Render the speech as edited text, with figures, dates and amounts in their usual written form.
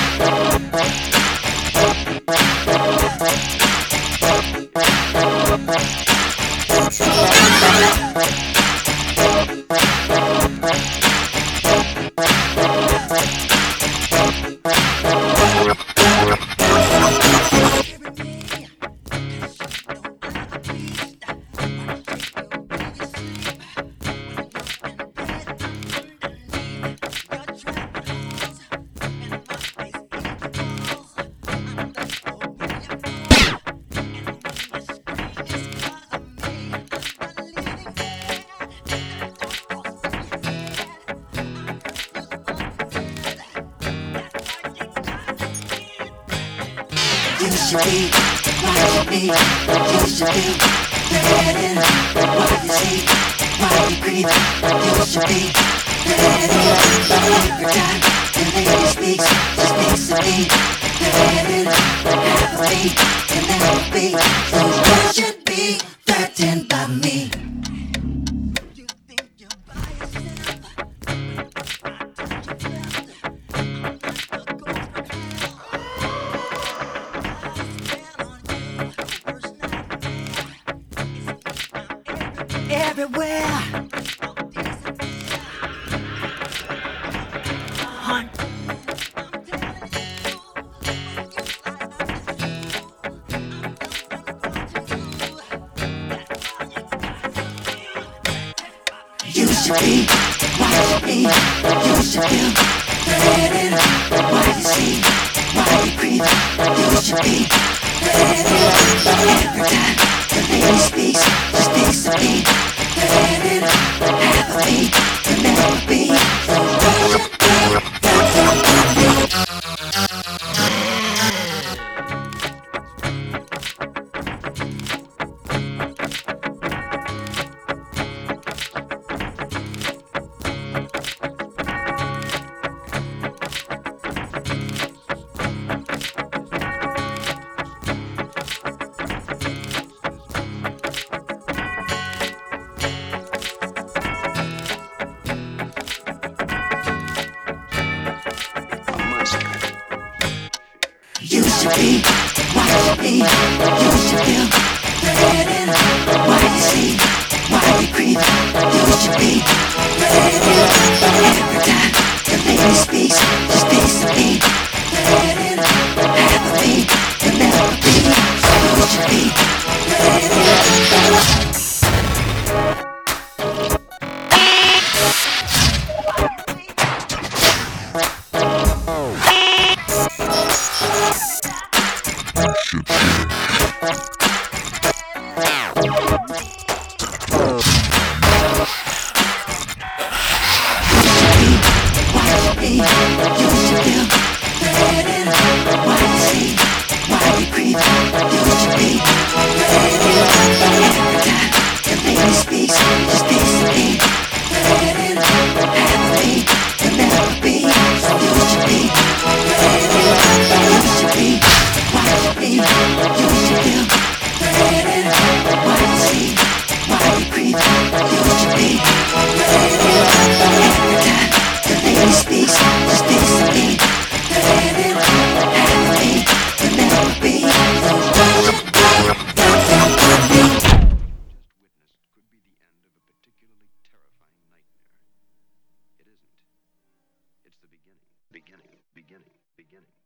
You should be what you need. You should do the heading. What you see, why you breathe. You should be the heading. Every time the lady speaks, she speaks to me. The heading, half of me can never be. So you should be threatened by me. Everywhere. Hunt. You should be what you need. You should feel the heading. Why you see, why you breathe. You should be the heading. Every time the lady speaks, she speaks to me. The heading, half of me can never be. So you should be threatened by me. You should be what you need. You should feel the heading. Why you see, why you breathe. You should be the heading. Every time the lady speaks, she speaks to me. The heading, half of me can never be. So you should be the heading. You should feel the heading. Why you see, why you breathe. You should be the heading. Every time the lady speaks, she speaks to me. The heading, half of me can never be. So you should be the heading. You should be what you need. You should feel the heading. Why you see, why you breathe. You should be the heading. Every time the lady speaks, she speaks to me. The heading, half of me can never be. So you should be threatened by me. Witnessed could be the end of a particularly terrifying nightmare. It isn't. It's the beginning.